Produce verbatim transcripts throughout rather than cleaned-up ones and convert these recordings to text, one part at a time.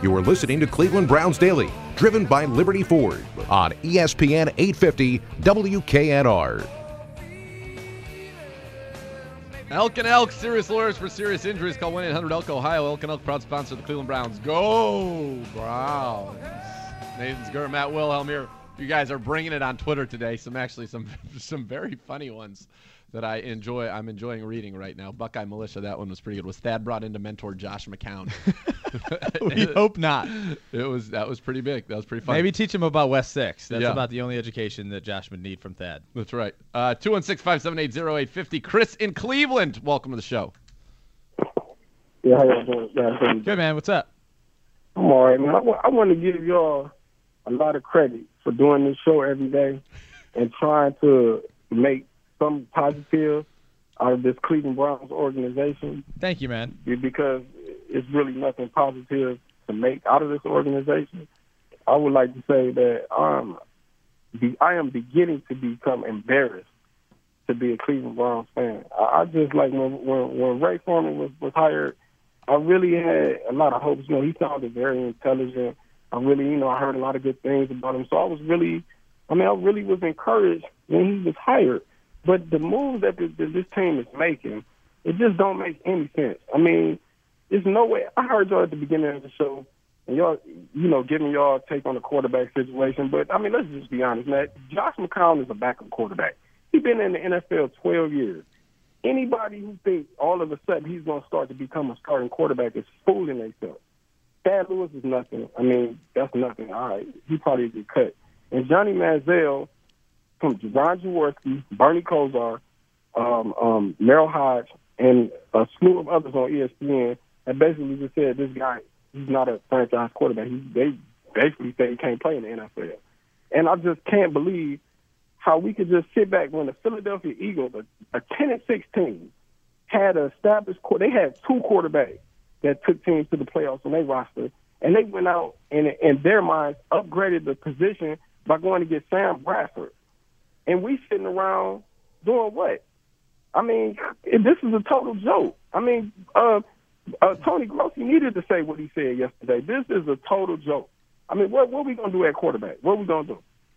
You are listening to Cleveland Browns Daily, driven by Liberty Ford on E S P N eight fifty W K N R. Elk and Elk, serious lawyers for serious injuries. Call one eight hundred elk Ohio. Elk and Elk, proud sponsor of the Cleveland Browns. Go Browns! Nathan Skur, Matt Wilhelm here. You guys are bringing it on Twitter today. Some actually some some very funny ones that I enjoy. I'm enjoying reading right now. Buckeye Militia, that one was pretty good. Was Thad brought in to mentor Josh McCown? We hope not. It was that was pretty big. That was pretty fun. Maybe teach him about West Six. That's Yeah. about the only education that Josh would need from Thad. That's right. Uh, two one six, five seven eight, zero eight five zero. Chris in Cleveland, welcome to the show. Yeah, how y'all doing? Yeah, how you Good, man. What's up? I'm all right, man. I, w- I want to give y'all a lot of credit for doing this show every day and trying to make some positive out of this Cleveland Browns organization. Thank you, man. Because it's really nothing positive to make out of this organization. I would like to say that um, be, I am beginning to become embarrassed to be a Cleveland Browns fan. I, I just like when, when when Ray Foreman was, was hired, I really had a lot of hopes. You know, he sounded very intelligent. I really, you know, I heard a lot of good things about him. So I was really, I mean, I really was encouraged when he was hired. But the moves that, the, that this team is making, it just don't make any sense. I mean, there's no way. I heard y'all at the beginning of the show, and y'all, you know, giving y'all take on the quarterback situation. But, I mean, let's just be honest, Matt. Josh McCown is a backup quarterback. He's been in the N F L twelve years. Anybody who thinks all of a sudden he's going to start to become a starting quarterback is fooling themselves. Thad Lewis is nothing. I mean, that's nothing. All right, he probably get cut. And Johnny Manziel, from Ron Jaworski, Bernie Kosar, um, um, Merrill Hodge, and a slew of others on E S P N have basically just said this guy, he's not a franchise quarterback. He, they basically say he can't play in the N F L. And I just can't believe how we could just sit back when the Philadelphia Eagles, a, a ten and six team, had an established – they had two quarterbacks that took teams to the playoffs on their roster, and they went out and, in their minds, upgraded the position by going to get Sam Bradford. And we sitting around doing what? I mean, this is a total joke. I mean, uh, uh, Tony Grossi needed to say what he said yesterday. This is a total joke. I mean, what, what are we going to do at quarterback? What are we going to do?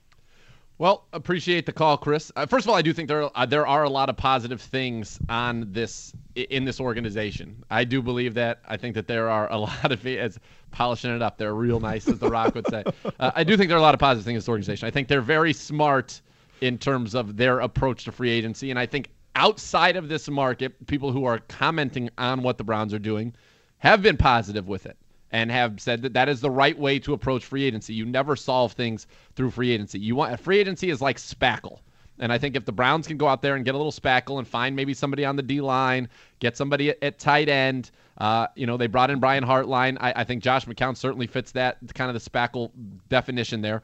Well, appreciate the call, Chris. Uh, first of all, I do think there are, uh, there are a lot of positive things on this in this organization. I do believe that. I think that there are a lot of, as polishing it up, they're real nice, as The Rock would say. Uh, I do think there are a lot of positive things in this organization. I think they're very smart in terms of their approach to free agency, and I think outside of this market, people who are commenting on what the Browns are doing have been positive with it and have said that that is the right way to approach free agency. You never solve things through free agency. You want free agency is like spackle. And I think if the Browns can go out there and get a little spackle and find maybe somebody on the D-line, get somebody at, at tight end, uh, you know, they brought in Brian Hartline. I, I think Josh McCown certainly fits that kind of the spackle definition there.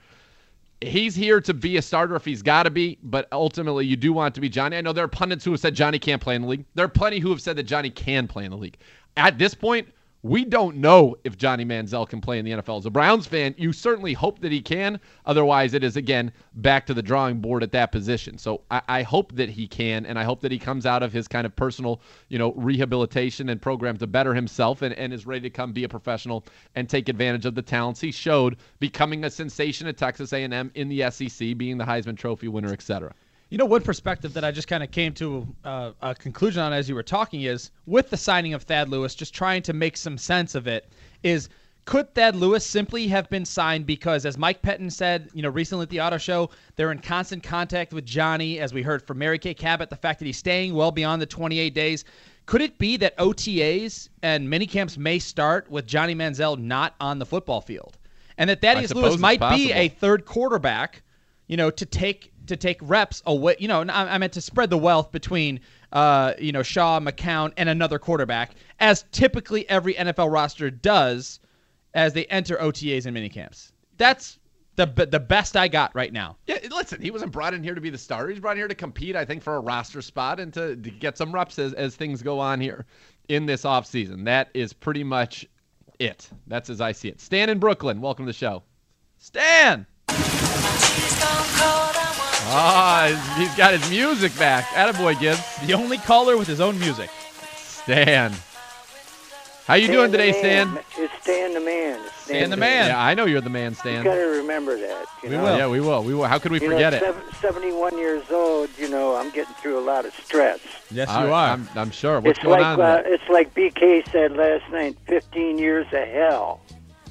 He's here to be a starter if he's got to be, but ultimately you do want it to be Johnny. I know there are pundits who have said Johnny can't play in the league. There are plenty who have said that Johnny can play in the league. At this point, we don't know if Johnny Manziel can play in the N F L. As a Browns fan, you certainly hope that he can. Otherwise, it is, again, back to the drawing board at that position. So I, I hope that he can, and I hope that he comes out of his kind of personal, you know, rehabilitation and program to better himself and, and is ready to come be a professional and take advantage of the talents he showed, becoming a sensation at Texas A and M in the S E C, being the Heisman Trophy winner, et cetera. You know, one perspective that I just kind of came to uh, a conclusion on as you were talking is, with the signing of Thad Lewis, just trying to make some sense of it, is could Thad Lewis simply have been signed because, as Mike Pettin said, you know, recently at the Auto Show, they're in constant contact with Johnny, as we heard from Mary Kay Cabot, the fact that he's staying well beyond the twenty-eight days. Could it be that O T As and minicamps may start with Johnny Manziel not on the football field? And that Thaddeus Lewis might be a third quarterback, you know, to take to take reps away, you know, I meant to spread the wealth between, uh, you know, Shaw, McCown, and another quarterback, as typically every N F L roster does as they enter O T As and minicamps. That's the the best I got right now. Yeah, listen, he wasn't brought in here to be the starter. He's brought in here to compete, I think, for a roster spot and to, to get some reps as, as things go on here in this offseason. That is pretty much it. That's as I see it. Stan in Brooklyn, welcome to the show. Stan! Ah, he's got his music back. Attaboy, Gibbs. The only caller with his own music. Stan. How you Stan doing the today, man. Stan? It's Stan the man. It's Stan the man. Yeah, I know you're the man, Stan. You got to remember that. You We know? will. Yeah, we will. We will. How could we You forget know, it? seven, seventy-one years old, you know, I'm getting through a lot of stress. Yes, All you right, are. I'm, I'm sure. What's it's going like on? uh, there? it's like B K said last night, fifteen years of hell.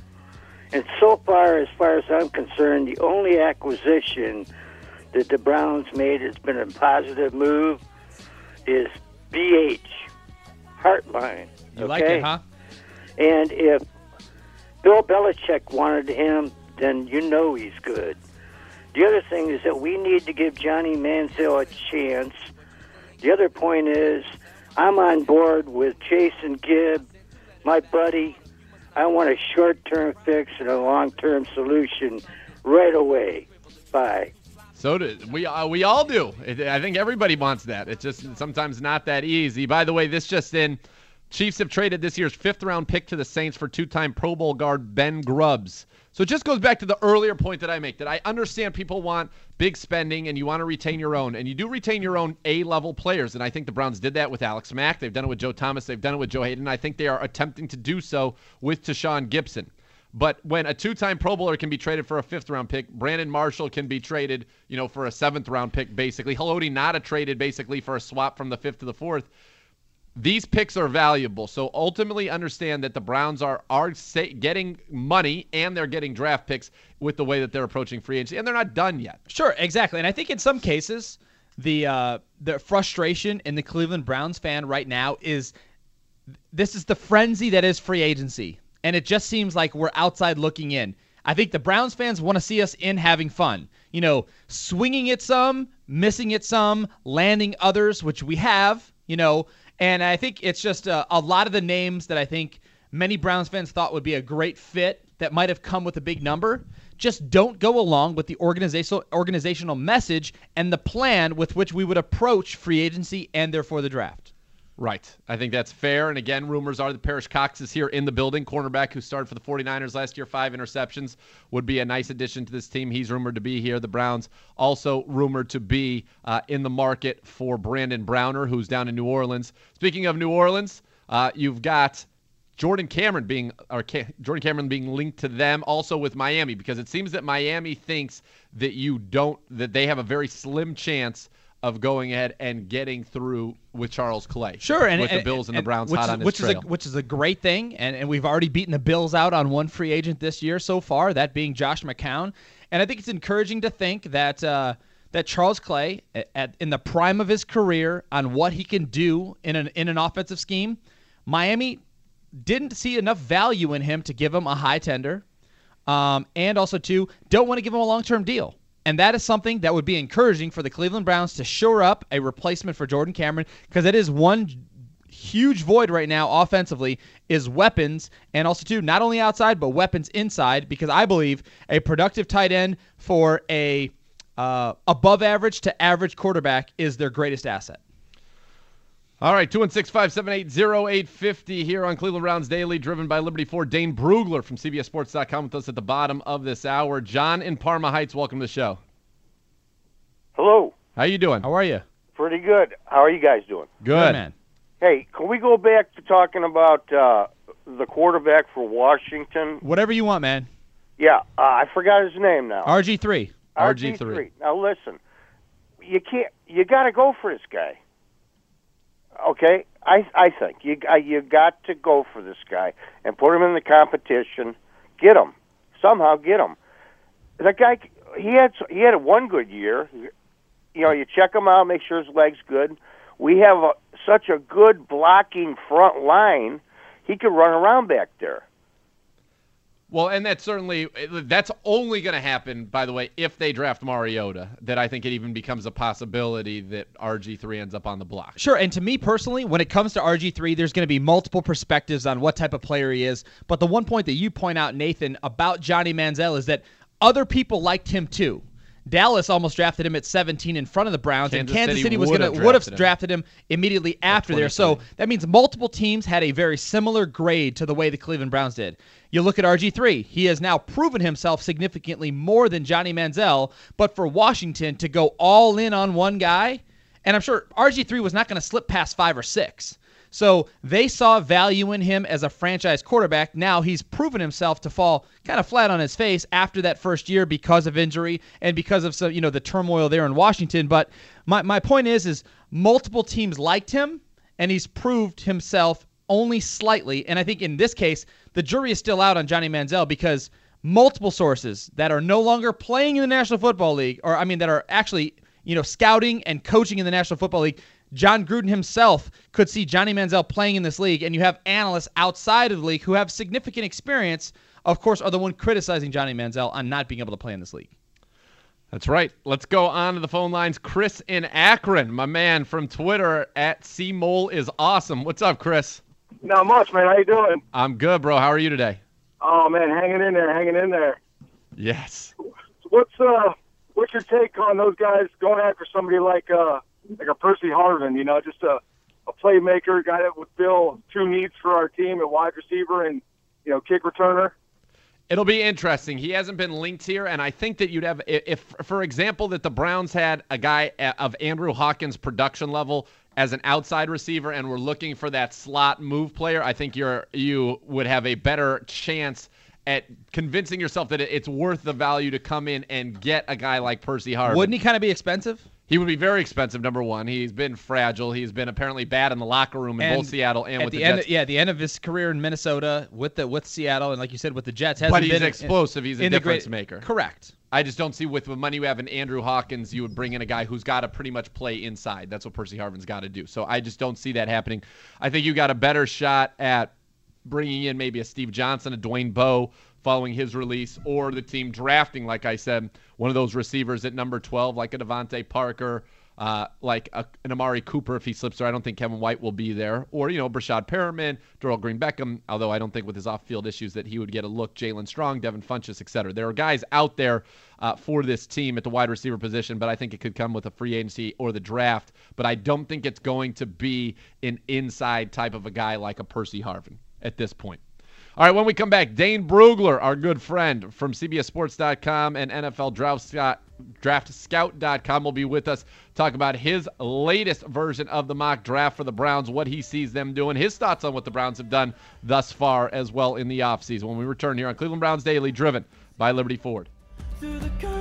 And so far, as far as I'm concerned, the only acquisition that the Browns made has been a positive move is B H, Heartline. You okay? like it, huh? And if Bill Belichick wanted him, then you know he's good. The other thing is that we need to give Johnny Manziel a chance. The other point is I'm on board with Jason Gibb, my buddy. I want a short-term fix and a long-term solution right away. Bye. So do we. Uh, we all do. It, I think everybody wants that. It's just sometimes not that easy. By the way, this just in: Chiefs have traded this year's fifth-round pick to the Saints for two-time Pro Bowl guard Ben Grubbs. So it just goes back to the earlier point that I make, that I understand people want big spending and you want to retain your own, and you do retain your own A-level players, and I think the Browns did that with Alex Mack. They've done it with Joe Thomas. They've done it with Joe Hayden. I think they are attempting to do so with Tashawn Gibson. But when a two-time Pro Bowler can be traded for a fifth-round pick, Brandon Marshall can be traded, you know, for a seventh-round pick, basically. Haloti Ngata traded basically for a swap from the fifth to the fourth. These picks are valuable. So ultimately understand that the Browns are are say, getting money and they're getting draft picks with the way that they're approaching free agency, and they're not done yet. Sure, exactly. And I think in some cases, the uh, the frustration in the Cleveland Browns fan right now is this is the frenzy that is free agency. And it just seems like we're outside looking in. I think the Browns fans want to see us in having fun. You know, swinging it some, missing it some, landing others, which we have, you know. And I think it's just uh, a lot of the names that I think many Browns fans thought would be a great fit that might have come with a big number just don't go along with the organizational organizational message and the plan with which we would approach free agency and therefore the draft. Right. I think that's fair. And again, rumors are that Parrish Cox is here in the building. Cornerback who started for the 49ers last year, five interceptions, would be a nice addition to this team. He's rumored to be here. The Browns also rumored to be uh, in the market for Brandon Browner, who's down in New Orleans. Speaking of New Orleans, uh, you've got Jordan Cameron being or Ca- Jordan Cameron being linked to them, also with Miami, because it seems that Miami thinks that you don't that they have a very slim chance of going ahead and getting through with Charles Clay. Sure, and with and, the Bills and, and the Browns which hot is, on his which trail. is a, which is a great thing, and, and we've already beaten the Bills out on one free agent this year so far, that being Josh McCown. And I think it's encouraging to think that uh, that Charles Clay, at, at in the prime of his career, on what he can do in an in an offensive scheme, Miami didn't see enough value in him to give him a high tender, um, and also too don't want to give him a long-term deal. And that is something that would be encouraging for the Cleveland Browns to shore up a replacement for Jordan Cameron, because it is one huge void right now offensively is weapons, and also too not only outside but weapons inside, because I believe a productive tight end for a uh, above average to average quarterback is their greatest asset. All right, two one six, five seven eight, zero eight five zero here on Cleveland Browns Daily, driven by Liberty Ford. Dane Brugler from C B S Sports dot com with us at the bottom of this hour. John in Parma Heights, welcome to the show. Hello. How you doing? How are you? Pretty good. How are you guys doing? Good. man. Hey, can we go back to talking about uh, the quarterback for Washington? Whatever you want, man. Yeah, uh, I forgot his name now. R G three. R G three. Now listen, you can't. You got to go for this guy. Okay, I I think you uh, you got to go for this guy and put him in the competition. Get him somehow. Get him. That guy. He had he had one good year. You know, you check him out, make sure his leg's good. We have a, such a good blocking front line. He could run around back there. Well, and that's certainly that's only going to happen, by the way, if they draft Mariota. That I think it even becomes a possibility that R G three ends up on the block. Sure, and to me personally, when it comes to R G three, there's going to be multiple perspectives on what type of player he is. But the one point that you point out, Nathan, about Johnny Manziel is that other people liked him too. Dallas almost drafted him at seventeen in front of the Browns, Kansas and Kansas City City was would going have to would have drafted him. drafted him immediately after there. So twenty-three. that means multiple teams had a very similar grade to the way the Cleveland Browns did. You look at R G three. He has now proven himself significantly more than Johnny Manziel, but for Washington to go all in on one guy, and I'm sure R G three was not going to slip past five or six. So they saw value in him as a franchise quarterback. Now he's proven himself to fall kind of flat on his face after that first year because of injury and because of some, you know, the turmoil there in Washington. But my, my point is, is multiple teams liked him, and he's proved himself only slightly. And I think in this case, the jury is still out on Johnny Manziel because multiple sources that are no longer playing in the National Football League, or I mean that are actually, you know, scouting and coaching in the National Football League. John Gruden himself could see Johnny Manziel playing in this league, and you have analysts outside of the league who have significant experience, of course, are the one criticizing Johnny Manziel on not being able to play in this league. That's right. Let's go on to the phone lines. Chris in Akron, my man from Twitter at C Mole is awesome. What's up, Chris? Not much, man. How you doing? I'm good, bro. How are you today? Oh man, hanging in there, hanging in there. Yes. What's uh, what's your take on those guys going after somebody like uh, like a Percy Harvin? You know, just a a playmaker, guy that would fill two needs for our team at wide receiver and, you know, kick returner. It'll be interesting. He hasn't been linked here, and I think that you'd have, if, for example, that the Browns had a guy of Andrew Hawkins' production level as an outside receiver and we're looking for that slot move player, I think you're you would have a better chance at convincing yourself that it's worth the value to come in and get a guy like Percy Harvin. Wouldn't he kind of be expensive? He would be very expensive, number one. He's been fragile. He's been apparently bad in the locker room in And both Seattle and at with the, the end, Jets. of, yeah, the end of his career in Minnesota with the with Seattle, and like you said, with the Jets, hasn't But he's been explosive. He's a in the difference great- maker. Correct. I just don't see with the money you have in Andrew Hawkins, you would bring in a guy who's got to pretty much play inside. That's what Percy Harvin's got to do. So I just don't see that happening. I think you got a better shot at bringing in maybe a Steve Johnson, a Dwayne Bowe following his release, or the team drafting, like I said, one of those receivers at number twelve, like a Devontae Parker, uh, like a, an Amari Cooper if he slips there. I don't think Kevin White will be there. Or, you know, Brashad Perriman, Darrell Green Beckham, although I don't think with his off-field issues that he would get a look, Jalen Strong, Devin Funchess, et cetera. There are guys out there uh, for this team at the wide receiver position, but I think it could come with a free agency or the draft. But I don't think it's going to be an inside type of a guy like a Percy Harvin at this point. All right, when we come back, Dane Brugler, our good friend from C B S Sports dot com and N F L Draft Scout dot com, will be with us, talk about his latest version of the mock draft for the Browns, what he sees them doing, his thoughts on what the Browns have done thus far as well in the offseason. When we return here on Cleveland Browns Daily, driven by Liberty Ford. Through the